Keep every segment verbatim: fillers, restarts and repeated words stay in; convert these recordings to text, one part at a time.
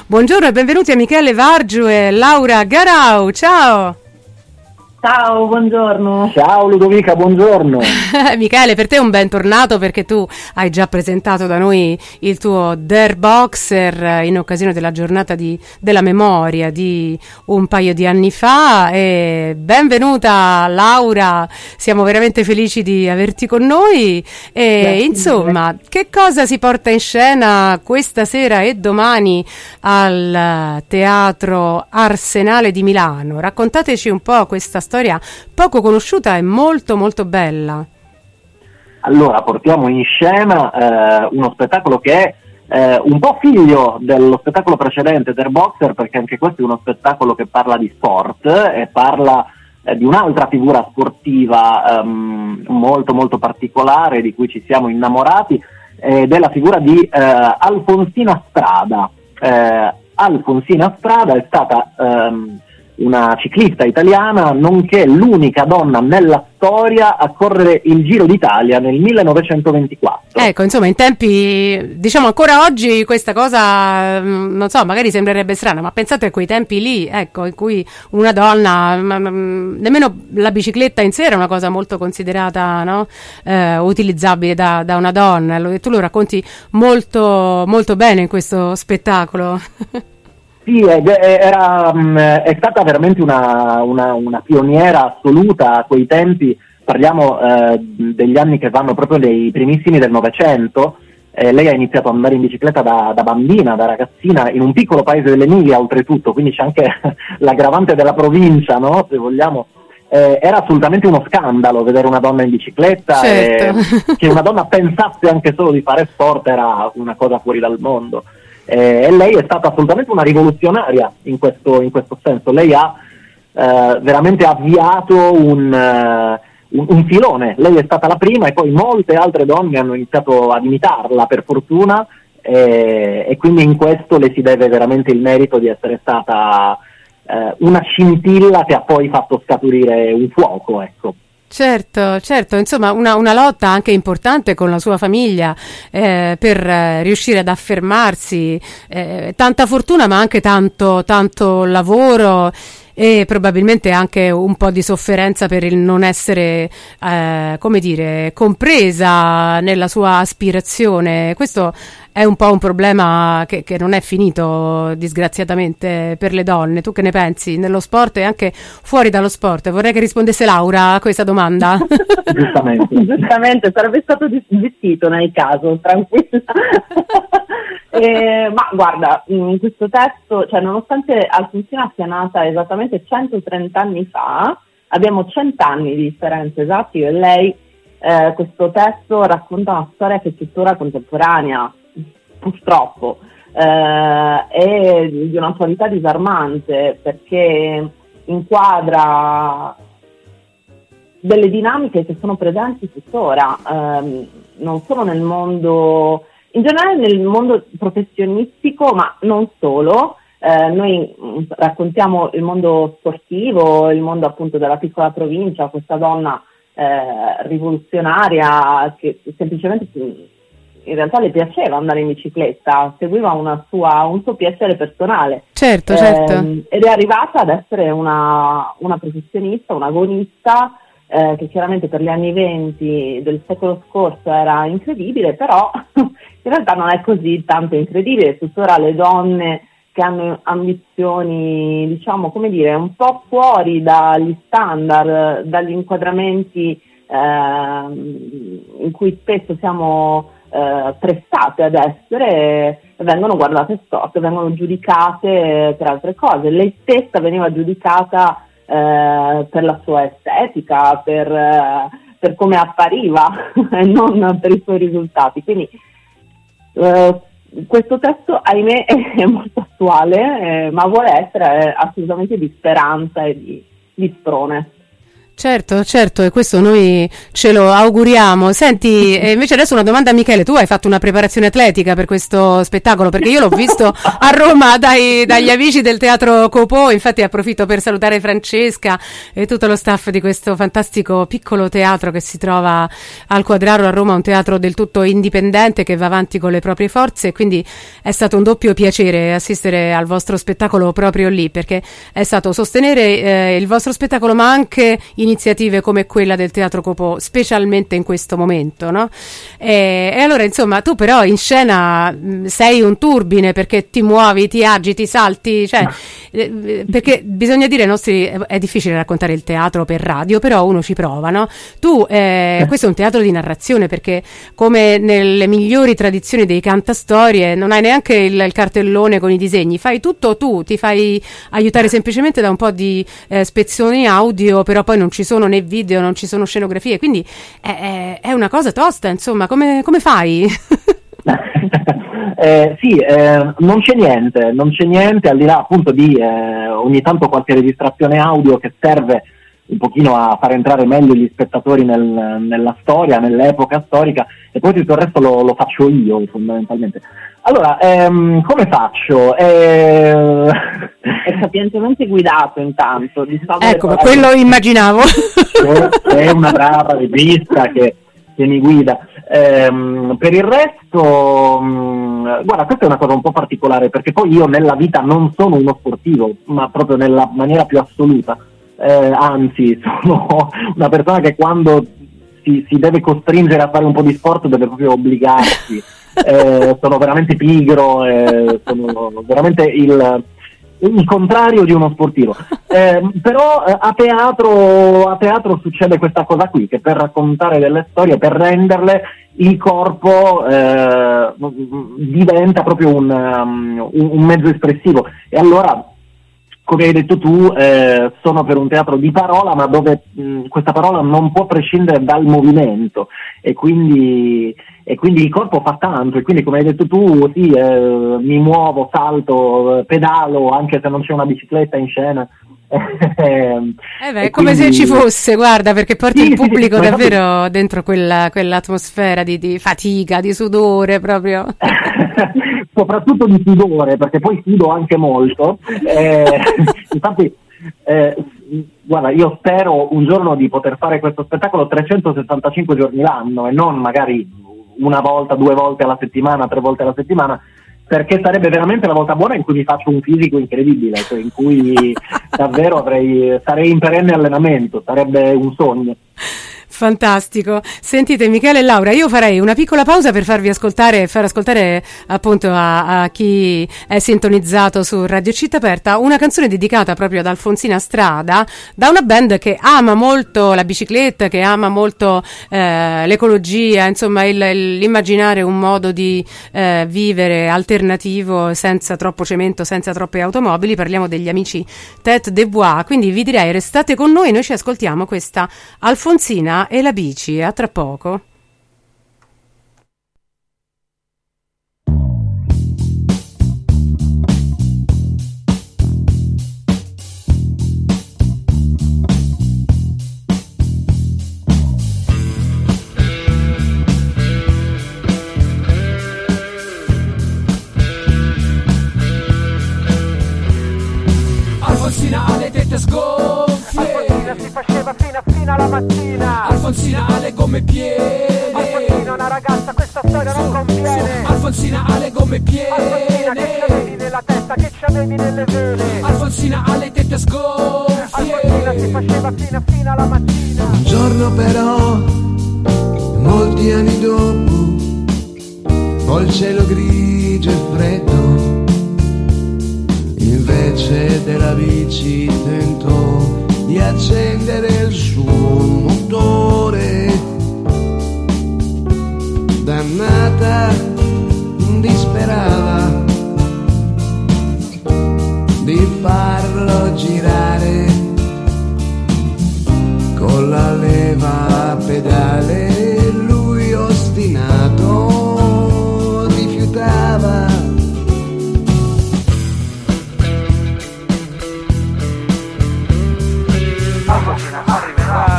Buongiorno e benvenuti a Michele Vargiu e Laura Garau. Ciao! Ciao, buongiorno. Ciao Ludovica, buongiorno. Michele, per te è un bentornato perché tu hai già presentato da noi il tuo Dare Boxer in occasione della giornata di, della memoria di un paio di anni fa. E benvenuta Laura, siamo veramente felici di averti con noi. E Grazie insomma, mille. che cosa si porta in scena questa sera e domani al Teatro Arsenale di Milano? Raccontateci un po' questa storia storia poco conosciuta e molto molto bella. Allora, portiamo in scena eh, uno spettacolo che è eh, un po' figlio dello spettacolo precedente, Dare Boxer, perché anche questo è uno spettacolo che parla di sport e parla eh, di un'altra figura sportiva um, molto molto particolare di cui ci siamo innamorati, ed è la figura di eh, Alfonsina Strada. Eh, Alfonsina Strada è stata um, una ciclista italiana, nonché l'unica donna nella storia a correre il Giro d'Italia nel millenovecentoventiquattro. Ecco, insomma, in tempi, diciamo ancora oggi questa cosa, non so, magari sembrerebbe strana, ma pensate a quei tempi lì, ecco, in cui una donna, ma, ma, nemmeno la bicicletta in sé era una cosa molto considerata, no? Eh, utilizzabile da, da una donna, e tu lo racconti molto, molto bene in questo spettacolo. Sì, ed era, è stata veramente una, una, una pioniera assoluta a quei tempi. Parliamo eh, degli anni che vanno proprio dei primissimi del Novecento. Eh, lei ha iniziato ad andare in bicicletta da, da bambina, da ragazzina, in un piccolo paese dell'Emilia oltretutto, quindi c'è anche l'aggravante della provincia, no? Se vogliamo. Eh, era assolutamente uno scandalo vedere una donna in bicicletta, certo. E che una donna pensasse anche solo di fare sport era una cosa fuori dal mondo. Eh, e lei è stata assolutamente una rivoluzionaria in questo, in questo senso. Lei ha eh, veramente avviato un, uh, un, un filone. Lei è stata la prima e poi molte altre donne hanno iniziato ad imitarla, per fortuna, eh, e quindi in questo le si deve veramente il merito di essere stata eh, una scintilla che ha poi fatto scaturire un fuoco, ecco. Certo, certo, insomma una, una lotta anche importante con la sua famiglia eh, per eh, riuscire ad affermarsi, eh, tanta fortuna ma anche tanto, tanto lavoro e probabilmente anche un po' di sofferenza per il non essere, eh, come dire, compresa nella sua aspirazione. Questo è un po' un problema che, che non è finito disgraziatamente per le donne. Tu che ne pensi? Nello sport e anche fuori dallo sport? Vorrei che rispondesse Laura a questa domanda. Giustamente. Giustamente, sarebbe stato vestito nel caso, tranquilla. eh, ma guarda, in questo testo, cioè nonostante Alfonsina sia nata esattamente centotrenta anni fa, abbiamo cento anni di differenza esatti, io e lei. Eh, questo testo racconta una storia che è tuttora contemporanea, purtroppo, eh, è di un'attualità disarmante perché inquadra delle dinamiche che sono presenti tuttora, ehm, non solo nel mondo, in generale nel mondo professionistico, ma non solo. Eh, noi mh, raccontiamo il mondo sportivo, il mondo appunto della piccola provincia, questa donna eh, rivoluzionaria che semplicemente in realtà le piaceva andare in bicicletta, seguiva una sua, un suo piacere personale. Certo, certo. Eh, ed è arrivata ad essere una, una professionista, un'agonista, eh, che chiaramente per gli anni venti del secolo scorso era incredibile, però in realtà non è così tanto incredibile. Tuttora le donne che hanno ambizioni, diciamo, come dire, un po' fuori dagli standard, dagli inquadramenti eh, in cui spesso siamo eh, prestate ad essere, vengono guardate storte, vengono giudicate per altre cose. Lei stessa veniva giudicata eh, per la sua estetica, per, eh, per come appariva e non per i suoi risultati. Quindi eh, questo testo, ahimè, è molto attuale, eh, ma vuole essere assolutamente di speranza e di, di sprone. Certo, certo, e questo noi ce lo auguriamo. Senti, e invece adesso una domanda a Michele, tu hai fatto una preparazione atletica per questo spettacolo? Perché io l'ho visto a Roma dai, dagli amici del Teatro Copò, infatti approfitto per salutare Francesca e tutto lo staff di questo fantastico piccolo teatro che si trova al Quadraro a Roma, un teatro del tutto indipendente che va avanti con le proprie forze, e quindi è stato un doppio piacere assistere al vostro spettacolo proprio lì, perché è stato sostenere eh, il vostro spettacolo ma anche iniziative come quella del Teatro Copò, specialmente in questo momento, no? E, e allora, insomma, tu però in scena mh, sei un turbine, perché ti muovi, ti agiti, salti, cioè, eh, perché bisogna dire ai nostri, è difficile raccontare il teatro per radio, però uno ci prova, no? Tu, eh, questo è un teatro di narrazione, perché come nelle migliori tradizioni dei cantastorie non hai neanche il, il cartellone con i disegni, fai tutto tu, ti fai aiutare semplicemente da un po' di eh, spezzoni audio, però poi non ci sono né video, non ci sono scenografie, quindi è, è, è una cosa tosta, insomma, come, come fai? eh, sì, eh, non c'è niente, non c'è niente al di là appunto di eh, ogni tanto qualche registrazione audio che serve un pochino a far entrare meglio gli spettatori nel, nella storia, nell'epoca storica, e poi tutto il resto lo, lo faccio io fondamentalmente. Allora, ehm, come faccio? Eh... È sapientemente guidato intanto. Ecco, ma quello immaginavo. C'è, c'è una brava regista che, che mi guida. Ehm, per il resto, mh, guarda, questa è una cosa un po' particolare, perché poi io nella vita non sono uno sportivo, ma proprio nella maniera più assoluta. Eh, anzi, sono una persona che quando si, si deve costringere a fare un po' di sport deve proprio obbligarsi. Eh, sono veramente pigro, eh, sono veramente il, il contrario di uno sportivo. Eh, però eh, a teatro, a teatro succede questa cosa qui, che per raccontare delle storie, per renderle, il corpo eh, diventa proprio un, um, un mezzo espressivo. E allora, come hai detto tu, eh, sono per un teatro di parola, ma dove mh, questa parola non può prescindere dal movimento, e quindi, e quindi il corpo fa tanto, e quindi, come hai detto tu, sì, eh, mi muovo, salto, pedalo, anche se non c'è una bicicletta in scena. Eh beh, è come quindi... se ci fosse, guarda, perché porti sì, il pubblico sì, davvero infatti... dentro quella, quell'atmosfera di, di fatica, di sudore proprio. Soprattutto di sudore, perché poi sudo anche molto. Eh, infatti, eh, guarda, io spero un giorno di poter fare questo spettacolo trecentosessantacinque giorni l'anno, e non magari una volta, due volte alla settimana, tre volte alla settimana, perché sarebbe veramente la volta buona in cui mi faccio un fisico incredibile, cioè in cui davvero avrei, sarei in perenne allenamento, sarebbe un sogno. Fantastico. Sentite, Michele e Laura, io farei una piccola pausa per farvi ascoltare, far ascoltare appunto a, a chi è sintonizzato su Radio Città Aperta una canzone dedicata proprio ad Alfonsina Strada, da una band che ama molto la bicicletta, che ama molto eh, l'ecologia, insomma il, il, l'immaginare un modo di eh, vivere alternativo, senza troppo cemento, senza troppe automobili. Parliamo degli amici Tête de Bois, quindi vi direi restate con noi, noi ci ascoltiamo questa Alfonsina e la bici. A tra poco. Alfonsina ha le tette sgonfie, Alfonsina si faceva fino a fino alla mattina, Alfonsina ha le gomme piene, Alfonsina una ragazza questa storia non conviene, Alfonsina ha le gomme piene, Alfonsina che c'avevi nella testa, che c'avevi nelle vene, Alfonsina ha le tette sgonfie, Alfonsina si faceva fino a fino alla mattina. Un giorno però, molti anni dopo, ho il cielo grigio e freddo, invece della bici tentò di accendere il suo motore. Dannata disperava di farlo girare con la leva a pedale, lui ostinato rifiutava. Alfonsina arriverà,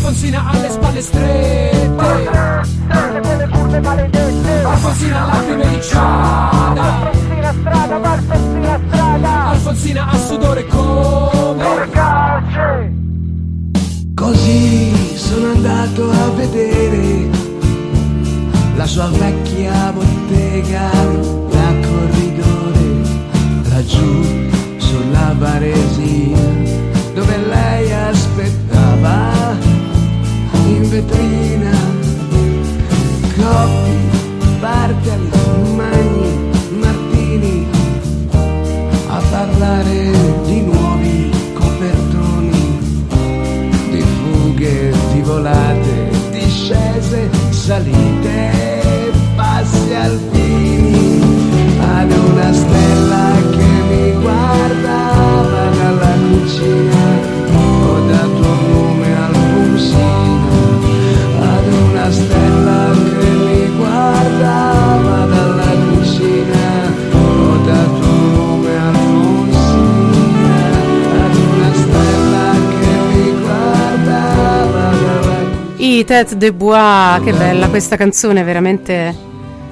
Alfonsina ha le spalle strette, quelle curve maledette. Alfonsina lacrime ricciada, Alfonsina strada, Alfonsina strada. Alfonsina ha sudore come Forcace. Così sono andato a vedere la sua vecchia bottega da corridore, laggiù sulla Varesina, dove lei aspettava in vetrina. Coppi, Bartali, Magni, Martini, a parlare di nuovi copertoni, di fughe, di volate, discese, salite, passi alpini. Ad una stella che mi guardava dalla cucina, ho dato nome Alfonsina. Ad una stella che mi guardava dalla cucina, ho dato nome Alfonsina. Ad una stella che mi guardava dalla cucina. I Tête de Bois, che bella questa canzone, veramente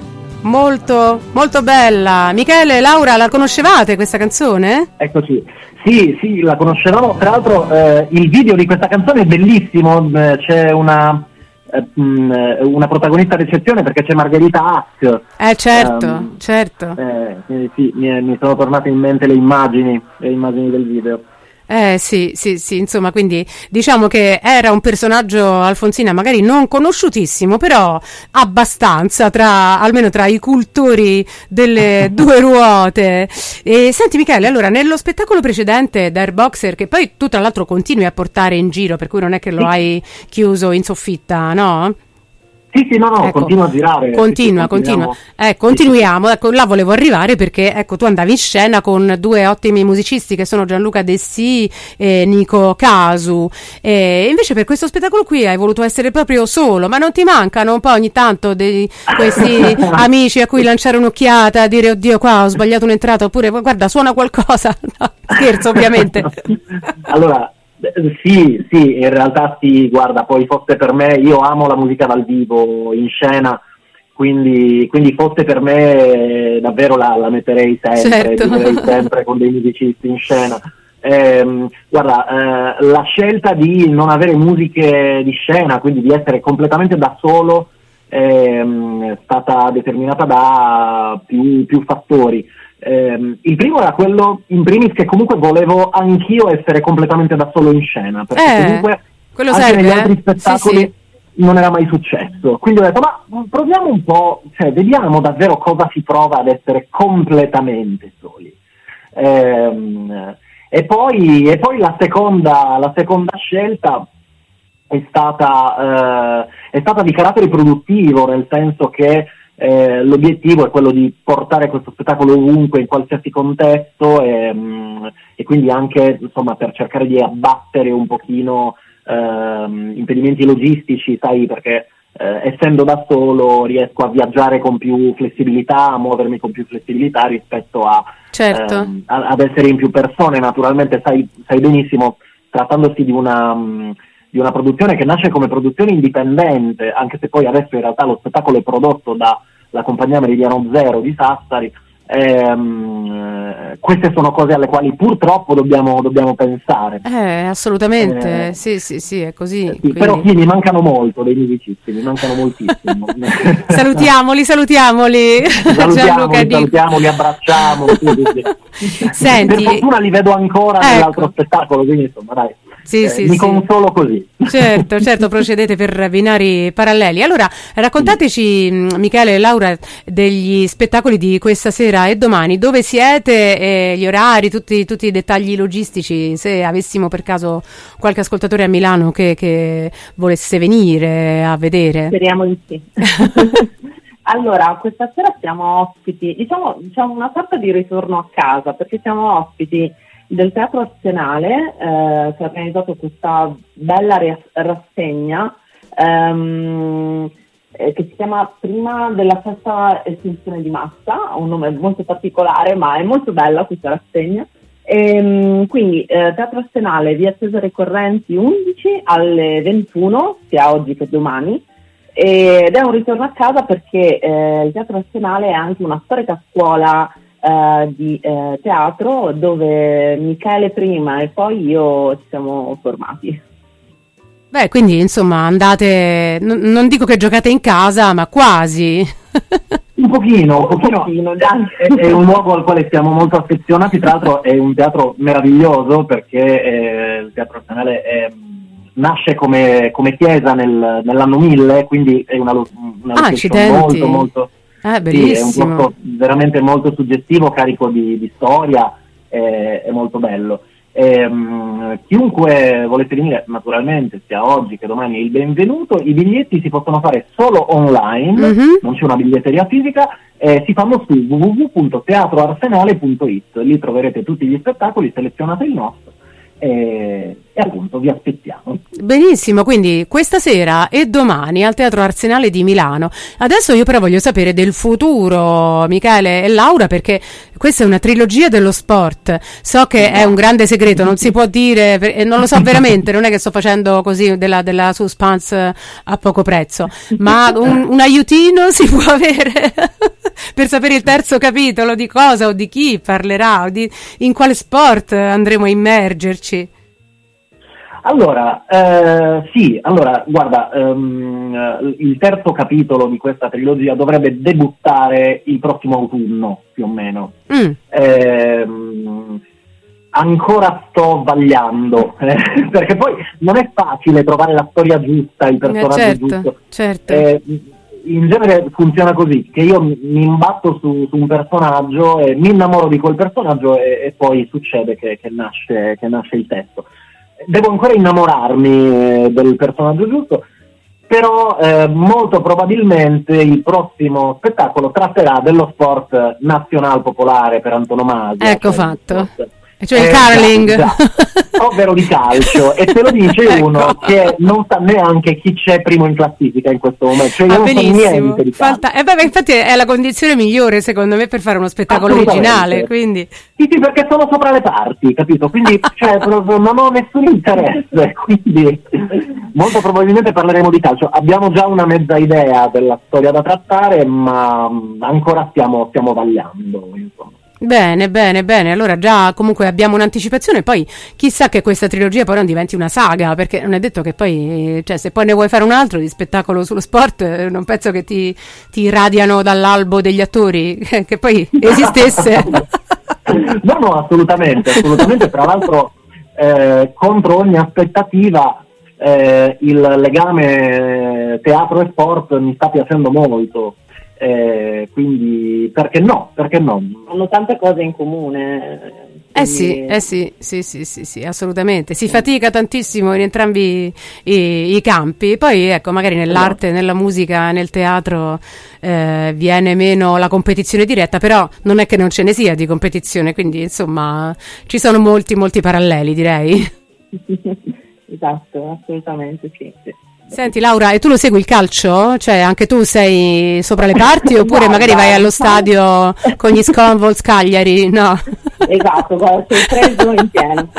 molto molto bella. Michele, Laura, la conoscevate questa canzone? Eccoci. Sì, sì, la conoscevamo. Tra l'altro eh, il video di questa canzone è bellissimo, eh, c'è una eh, mh, una protagonista d'eccezione perché c'è Margherita Hack. Eh certo, um, certo. Eh, quindi sì, mi, mi sono tornate in mente le immagini, le immagini del video. Eh sì, sì, sì, insomma, quindi diciamo che era un personaggio, Alfonsina, magari non conosciutissimo, però abbastanza, tra almeno tra i cultori delle due ruote. E senti Michele, allora nello spettacolo precedente da Airboxer, che poi tu tra l'altro continui a portare in giro, per cui non è che lo Sì. hai chiuso in soffitta, no? Sì, sì, no, no, Ecco, continua a girare. Continua, sì, sì, continua. continuiamo. Eh, continuiamo. Ecco, là volevo arrivare perché ecco, tu andavi in scena con due ottimi musicisti che sono Gianluca Dessì e Nico Casu. E invece per questo spettacolo qui hai voluto essere proprio solo, ma non ti mancano un po' ogni tanto dei, questi amici a cui lanciare un'occhiata, dire oddio qua ho sbagliato un'entrata, oppure guarda suona qualcosa? No, scherzo ovviamente. Allora, sì, sì, in realtà sì, guarda, poi fosse per me, io amo la musica dal vivo, in scena, quindi, quindi fosse per me davvero la, la metterei sempre, Certo. vivrei sempre con dei musicisti in scena. Ehm, guarda, eh, la scelta di non avere musiche di scena, quindi di essere completamente da solo, ehm, è stata determinata da più, più fattori. Eh, il primo era quello in primis che comunque volevo anch'io essere completamente da solo in scena, perché Eh, comunque quello anche serve, negli eh? altri spettacoli Sì, sì. non era mai successo, quindi ho detto ma proviamo un po', cioè vediamo davvero cosa si prova ad essere completamente soli. Ehm, e poi, e poi la seconda la seconda scelta è stata eh, è stata di carattere produttivo, nel senso che Eh, l'obiettivo è quello di portare questo spettacolo ovunque, in qualsiasi contesto e, mh, e quindi anche insomma per cercare di abbattere un pochino ehm, impedimenti logistici, sai, perché eh, essendo da solo riesco a viaggiare con più flessibilità, a muovermi con più flessibilità rispetto a, Certo. ehm, a- ad essere in più persone. Naturalmente sai, sai benissimo, trattandosi di una mh, di una produzione che nasce come produzione indipendente, anche se poi adesso in realtà lo spettacolo è prodotto dalla compagnia Meridiano Zero di Sassari. Ehm, queste sono cose alle quali purtroppo dobbiamo, dobbiamo pensare. Eh, assolutamente, Eh, sì, sì, sì, è così. Sì, quindi- però sì, mi mancano molto dei musicisti, mi mancano moltissimo. Salutiamoli, salutiamoli. Gianluca Salutiamoli, e Nico. salutiamoli, abbracciamo. Sì, sì, sì. Senti- Per fortuna li vedo ancora Ecco. nell'altro spettacolo, quindi insomma dai, Sì, eh, sì, mi sì. consolo così. Certo, certo, procedete per binari paralleli. Allora, raccontateci, mh, Michele e Laura, degli spettacoli di questa sera e domani, dove siete, eh, gli orari, tutti, tutti i dettagli logistici, se avessimo per caso qualche ascoltatore a Milano che, che volesse venire a vedere. Speriamo di sì. Allora, questa sera siamo ospiti, diciamo, diciamo una sorta di ritorno a casa, perché siamo ospiti del Teatro Arsenale, eh, che ha organizzato questa bella ras- rassegna ehm, eh, che si chiama Prima della Sesta Estinzione di Massa, ha un nome molto particolare, ma è molto bella questa rassegna. E, quindi eh, Teatro Arsenale, via Cesare Correnti undici alle ventuno, sia oggi che domani, ed è un ritorno a casa perché eh, il Teatro Arsenale è anche una storica scuola eh, di eh, teatro dove Michele prima e poi io ci siamo formati. Beh, quindi insomma andate, n- non dico che giocate in casa, ma quasi. Un pochino, un pochino, pochino, dai. è, è un luogo al quale siamo molto affezionati, tra l'altro è un teatro meraviglioso perché eh, il Teatro Arsenale è, nasce come, come chiesa nel, nell'anno mille, quindi è una, una Ah, location molto molto eh, sì, è un bellissimo. posto veramente molto suggestivo, carico di, di storia, è, è molto bello. E, um, chiunque volesse venire, naturalmente, sia oggi che domani, è il benvenuto. I biglietti si possono fare solo online, Mm-hmm. non c'è una biglietteria fisica, eh, si fanno su w w w punto teatro arsenale punto i t. Lì troverete tutti gli spettacoli, selezionate il nostro e, e appunto vi aspettiamo. Benissimo, quindi questa sera e domani al Teatro Arsenale di Milano. Adesso io però voglio sapere del futuro, Michele e Laura, perché questa è una trilogia dello sport. So che è un grande segreto, non si può dire, per- e non lo so veramente, non è che sto facendo così della, della suspense a poco prezzo, ma un, un aiutino si può avere per sapere il terzo capitolo, di cosa o di chi parlerà, o di in quale sport andremo a immergerci. Allora, eh, sì, allora, guarda, ehm, il terzo capitolo di questa trilogia dovrebbe debuttare il prossimo autunno, più o meno. Mm. Ehm, ancora sto vagliando, eh, perché poi non è facile trovare la storia giusta, il personaggio Eh, certo, giusto. certo. Eh, in genere funziona così, che io mi mi imbatto su, su un personaggio e mi innamoro di quel personaggio e, e poi succede che, che, nasce, che nasce il testo. Devo ancora innamorarmi eh, del personaggio giusto, però eh, molto probabilmente il prossimo spettacolo tratterà dello sport nazional popolare per antonomasia. Ecco cioè fatto. sport- Cioè il Eh, curling. già, già. Ovvero di calcio, e te lo dice Ecco. uno che non sa neanche chi c'è primo in classifica in questo momento, cioè io Ah, non so benissimo. niente di calcio. Fanta- eh, beh, beh, infatti è la condizione migliore secondo me per fare uno spettacolo Assolutamente. originale, quindi Sì, sì, perché sono sopra le parti, capito? Quindi cioè, proprio non ho nessun interesse, quindi molto probabilmente parleremo di calcio. Abbiamo già una mezza idea della storia da trattare, ma mh, ancora stiamo, stiamo vagliando, insomma. bene, bene, bene. Allora già comunque abbiamo un'anticipazione, poi chissà che questa trilogia poi non diventi una saga, perché non è detto che poi, cioè se poi ne vuoi fare un altro di spettacolo sullo sport, eh, non penso che ti, ti irradiano dall'albo degli attori, che poi esistesse. No, no, assolutamente, assolutamente. Tra l'altro, eh, contro ogni aspettativa, eh, il legame teatro e sport mi sta piacendo molto. Eh, quindi perché no? Perché no? Hanno tante cose in comune. Eh quindi- sì, eh sì, sì, sì, sì, sì, assolutamente. Si fatica tantissimo in entrambi i, i campi. Poi, ecco, magari nell'arte, nella musica, nel teatro eh, viene meno la competizione diretta, però non è che non ce ne sia di competizione, quindi insomma ci sono molti, molti paralleli, direi. Esatto, assolutamente sì, sì. Senti Laura, e tu lo segui il calcio? Cioè anche tu sei sopra le parti oppure Guarda, magari vai allo stadio con gli Sconvolts Cagliari? No. Esatto, guarda, sei preso in pieno.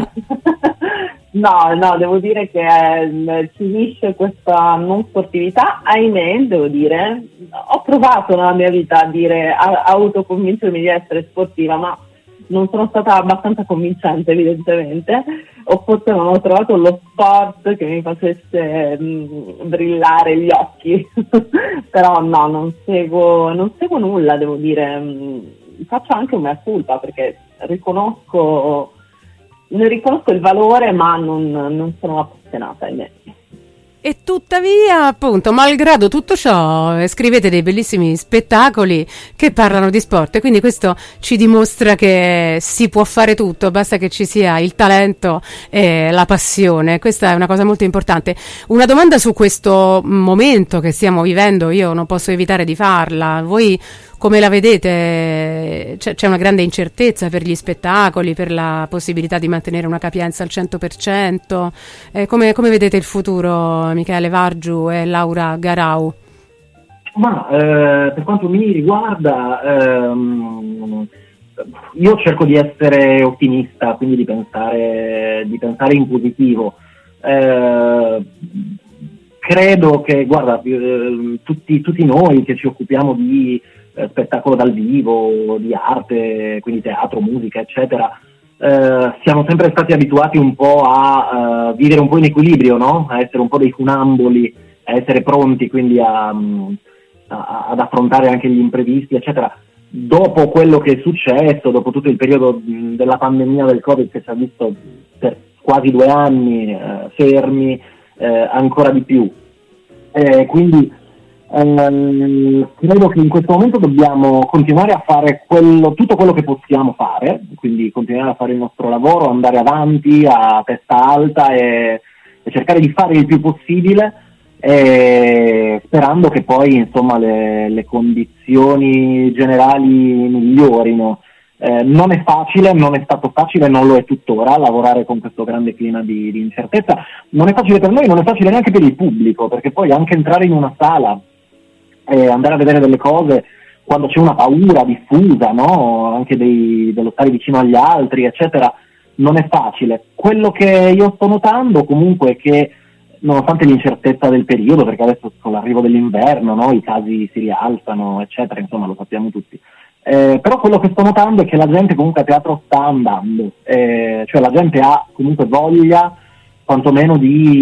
No, no, devo dire che eh, ci unisce questa non sportività, ahimè, devo dire. Ho provato nella mia vita a dire, a, a autoconvincermi di essere sportiva, ma non sono stata abbastanza convincente, evidentemente, o forse non ho trovato lo sport che mi facesse mh, brillare gli occhi. Però no, non seguo, non seguo nulla, devo dire. Mh, faccio anche un mea culpa perché riconosco, ne riconosco il valore, ma non, non sono appassionata, ahimè. E tuttavia, appunto, malgrado tutto ciò, eh, scrivete dei bellissimi spettacoli che parlano di sport e quindi questo ci dimostra che si può fare tutto, basta che ci sia il talento e la passione. Questa è una cosa molto importante. Una domanda su questo momento che stiamo vivendo, io non posso evitare di farla. Voi come la vedete? C'è, c'è una grande incertezza per gli spettacoli, per la possibilità di mantenere una capienza al cento per cento. Eh, come, come vedete il futuro, Michele Vargiu e Laura Garau? Ma eh, per quanto mi riguarda, ehm, io cerco di essere ottimista, quindi di pensare, di pensare in positivo. Eh, credo che, guarda, eh, tutti, tutti noi che ci occupiamo di eh, spettacolo dal vivo, di arte, quindi teatro, musica, eccetera, eh, siamo sempre stati abituati un po' a uh, vivere un po' in equilibrio, no? A essere un po' dei funamboli, a essere pronti quindi a, a, ad affrontare anche gli imprevisti, eccetera. Dopo quello che è successo, dopo tutto il periodo della pandemia del Covid che ci ha visto per quasi due anni eh, fermi, eh, ancora di più. Eh, quindi ehm, credo che in questo momento dobbiamo continuare a fare quello, tutto quello che possiamo fare, quindi continuare a fare il nostro lavoro, andare avanti a testa alta e, e cercare di fare il più possibile, eh, sperando che poi insomma le, le condizioni generali migliorino. Eh, non è facile, non è stato facile, non lo è tuttora lavorare con questo grande clima di, di incertezza. Non è facile per noi, non è facile neanche per il pubblico, perché poi anche entrare in una sala e andare a vedere delle cose quando c'è una paura diffusa, no? Anche dei, dello stare vicino agli altri, eccetera, non è facile. Quello che io sto notando comunque è che, nonostante l'incertezza del periodo, perché adesso con l'arrivo dell'inverno, no? I casi si rialzano, eccetera, insomma lo sappiamo tutti. Eh, però quello che sto notando è che la gente comunque a teatro sta andando, eh, cioè la gente ha comunque voglia quantomeno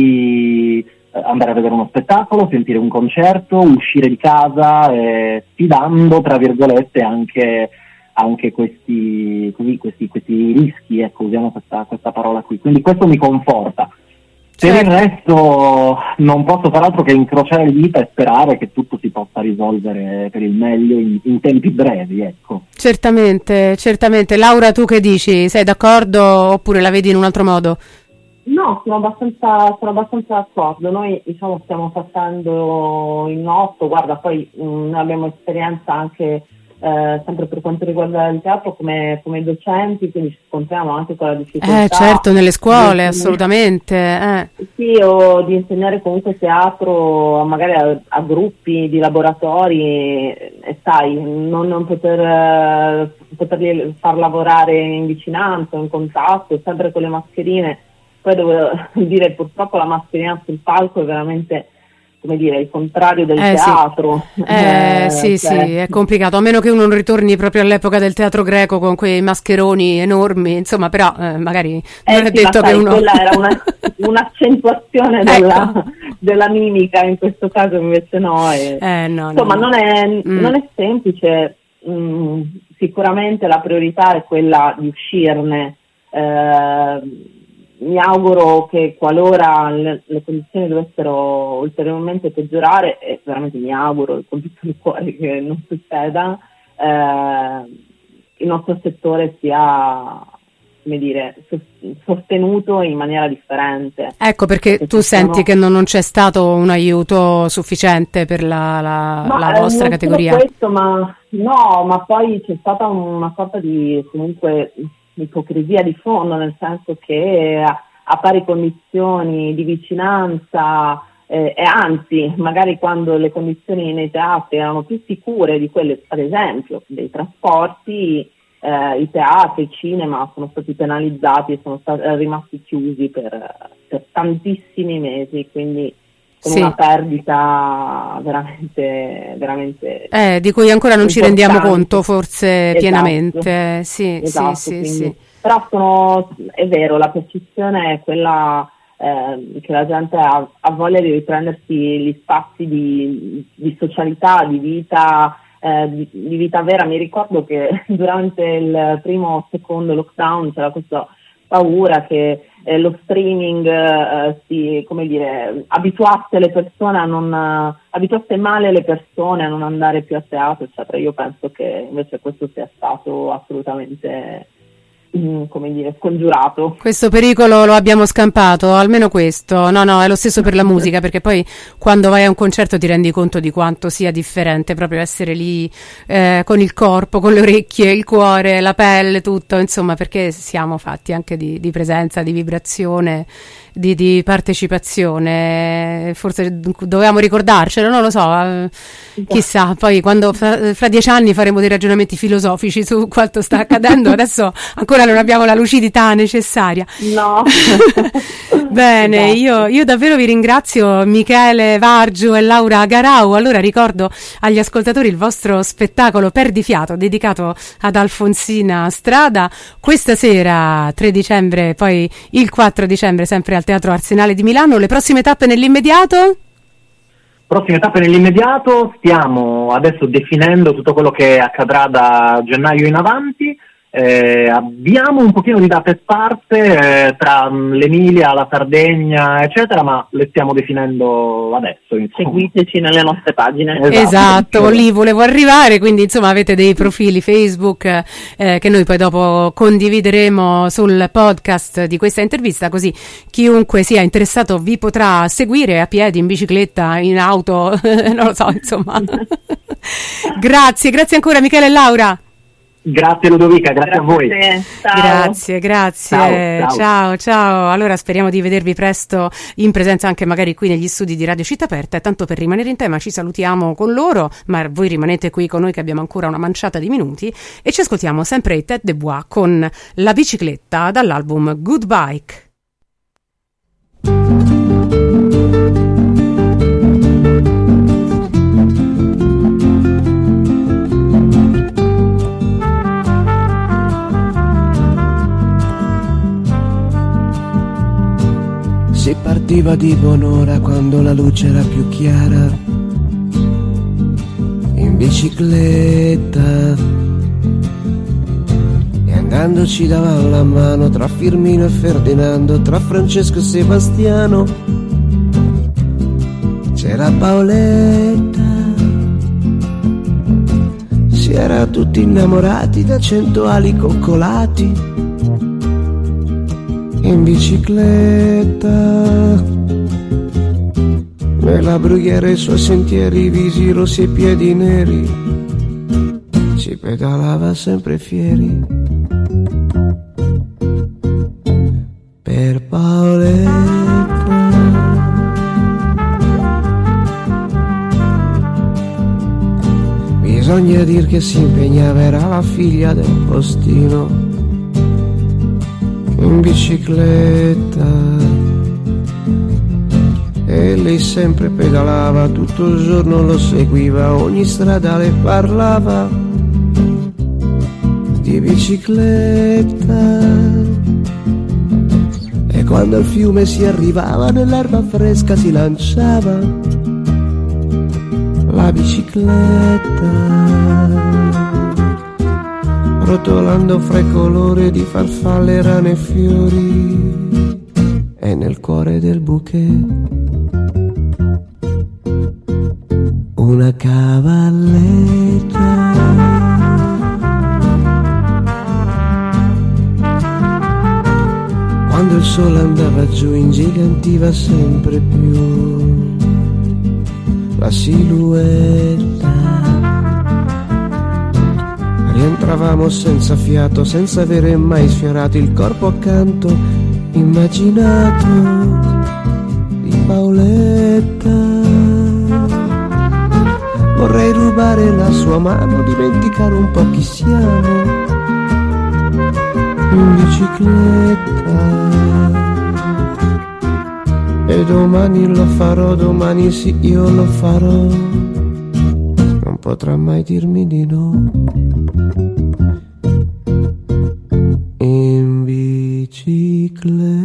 di eh, andare a vedere uno spettacolo, sentire un concerto, uscire di casa, eh, sfidando tra virgolette anche, anche questi, così, questi, questi rischi, ecco, usiamo questa, questa parola qui, quindi questo mi conforta. Per il resto non posso far altro che incrociare le dita e sperare che tutto si possa risolvere per il meglio in, in tempi brevi, ecco. Certamente, certamente. Laura, tu che dici? Sei d'accordo oppure la vedi in un altro modo? No, sono abbastanza, sono abbastanza d'accordo. Noi diciamo stiamo facendo il nostro, guarda, poi mh, noi abbiamo esperienza anche Eh, sempre per quanto riguarda il teatro come, come docenti, quindi ci scontriamo anche con la difficoltà. Eh, certo, nelle scuole, di, assolutamente. Eh. Sì, o di insegnare comunque teatro magari a, a gruppi di laboratori e, e sai, non, non poter eh, poterli far lavorare in vicinanza, in contatto, sempre con le mascherine. Poi devo dire, purtroppo la mascherina sul palco è veramente, come dire, il contrario del eh, teatro. Sì, eh, eh, sì, cioè. sì, è complicato, a meno che uno non ritorni proprio all'epoca del teatro greco con quei mascheroni enormi, insomma, però eh, magari non eh, è sì, detto sai, che uno... quella era una, un'accentuazione della, ecco. della mimica, in questo caso invece no. E, eh, no insomma, no. Non, è, mm. non è semplice, mm, sicuramente la priorità è quella di uscirne. Eh, mi auguro che qualora le, le condizioni dovessero ulteriormente peggiorare, e veramente mi auguro con tutto il cuore che non succeda, eh, il nostro settore sia, come dire, sostenuto in maniera differente. Ecco, perché, perché tu senti sono... che non, non c'è stato un aiuto sufficiente per la, la, ma, la vostra eh, non categoria? Solo questo, ma no, ma poi c'è stata una sorta di comunque ipocrisia di fondo, nel senso che a, a pari condizioni di vicinanza eh, e anzi magari quando le condizioni nei teatri erano più sicure di quelle ad esempio dei trasporti, eh, i teatri, i cinema sono stati penalizzati e sono stati, eh, rimasti chiusi per, per tantissimi mesi, quindi con sì. una perdita veramente, veramente eh, di cui ancora non importante. Ci rendiamo conto forse esatto. pienamente. Sì, esatto, sì, quindi, sì, sì. Però sono, è vero, la percezione è quella eh, che la gente ha, ha voglia di riprendersi gli spazi di, di socialità, di vita, eh, di, di vita vera. Mi ricordo che durante il primo o secondo lockdown c'era questa paura che eh, lo streaming eh, si, come dire, abituasse le persone a non uh, abituasse male le persone a non andare più a teatro, eccetera. Io penso che invece questo sia stato assolutamente come dire, scongiurato. Questo pericolo lo abbiamo scampato, almeno questo. No, no, è lo stesso per la musica, perché poi quando vai a un concerto ti rendi conto di quanto sia differente proprio essere lì eh, con il corpo, con le orecchie, il cuore, la pelle, tutto, insomma, perché siamo fatti anche di, di presenza, di vibrazione, di, di partecipazione. Forse dovevamo ricordarcelo, non lo so, eh, chissà, poi quando fra, fra dieci anni faremo dei ragionamenti filosofici su quanto sta accadendo, adesso ancora non abbiamo la lucidità necessaria. No. Bene, io, io davvero vi ringrazio, Michele Vargiu e Laura Garau. Allora ricordo agli ascoltatori il vostro spettacolo Perdifiato dedicato ad Alfonsina Strada questa sera, tre dicembre, poi il quattro dicembre sempre al Teatro Arsenale di Milano. Le prossime tappe nell'immediato? Prossime tappe nell'immediato, stiamo adesso definendo tutto quello che accadrà da gennaio in avanti. Eh, abbiamo un pochino di date sparse eh, tra l'Emilia, la Sardegna, eccetera, ma le stiamo definendo adesso. Insomma. Seguiteci nelle nostre pagine. Esatto, esatto, lì volevo arrivare, quindi insomma avete dei profili Facebook eh, che noi poi dopo condivideremo sul podcast di questa intervista, così chiunque sia interessato vi potrà seguire a piedi, in bicicletta, in auto, non lo so, insomma. Grazie, grazie ancora Michele e Laura. Grazie Ludovica, grazie, grazie a voi. Ciao. Grazie, grazie. Ciao, ciao, ciao, ciao. Allora speriamo di vedervi presto in presenza anche magari qui negli studi di Radio Città Aperta. E tanto per rimanere in tema ci salutiamo con loro, ma voi rimanete qui con noi che abbiamo ancora una manciata di minuti e ci ascoltiamo sempre i Tête de Bois con La bicicletta dall'album Good Bike. Si partiva di buon'ora quando la luce era più chiara, in bicicletta, e andando ci davano la mano tra Firmino e Ferdinando, tra Francesco e Sebastiano. C'era Paoletta, si era tutti innamorati da cento ali coccolati in bicicletta, nella brughiera i suoi sentieri, visi rossi e piedi neri, ci pedalava sempre fieri. Per Paoletta bisogna dir che si impegnava, era la figlia del postino in bicicletta, e lei sempre pedalava, tutto il giorno lo seguiva, ogni strada le parlava di bicicletta, e quando al fiume si arrivava nell'erba fresca si lanciava la bicicletta, rotolando fra i colori di farfalle, rane e fiori, e nel cuore del bouquet una cavalletta. Quando il sole andava giù ingigantiva sempre più la silhouetta. Rientravamo senza fiato, senza avere mai sfiorato il corpo accanto immaginato di Paoletta. Vorrei rubare la sua mano, dimenticare un po' chi siamo in bicicletta. E domani lo farò, domani sì, io lo farò. Non potrà mai dirmi di no. In bicicletta.